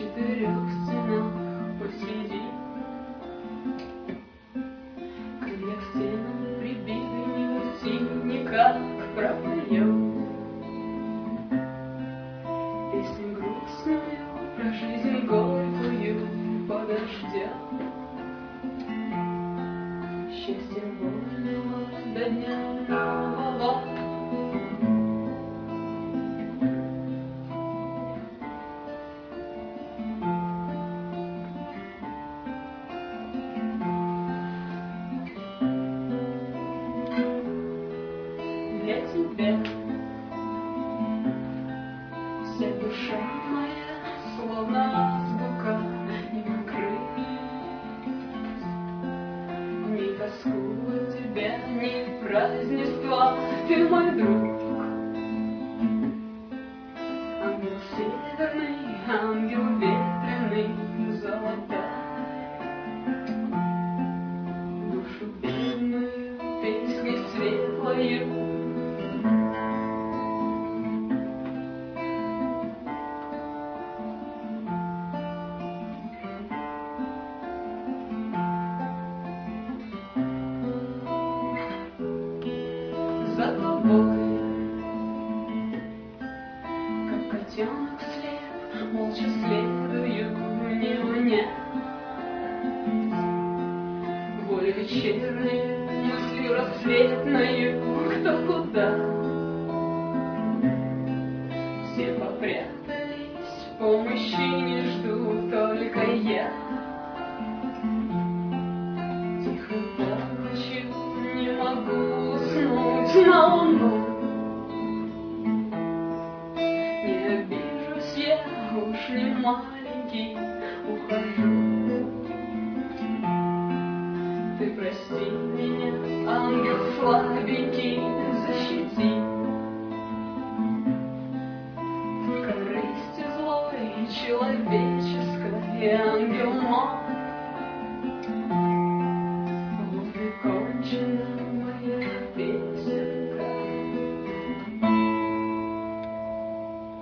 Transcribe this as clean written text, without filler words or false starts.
четырех стенах посиди. Крылья к стенам прибиты, не уйти никак пропоем песню грустную про жизнь горькую подождем. Счастьем вольного до дня нового. Для тебя вся душа моя, словно азбука, не накрыть. Ни тоску от тебя, ни празднества, ты мой друг. Ангел северный, ангел ветреный, золотая, душу бедную песней светлою. За тобой, как котенок вслед, молча следую, не унять волю вечернюю, мыслью рассветною, кто куда. Все попрятались, помощи не жду, только я. Тихо полночью не могу уснуть на луну. Не обижусь я, уж не маленький, ухожу. Ты прости меня, ангел слабенький, защити. От корысти злой человеческой, ангел мой,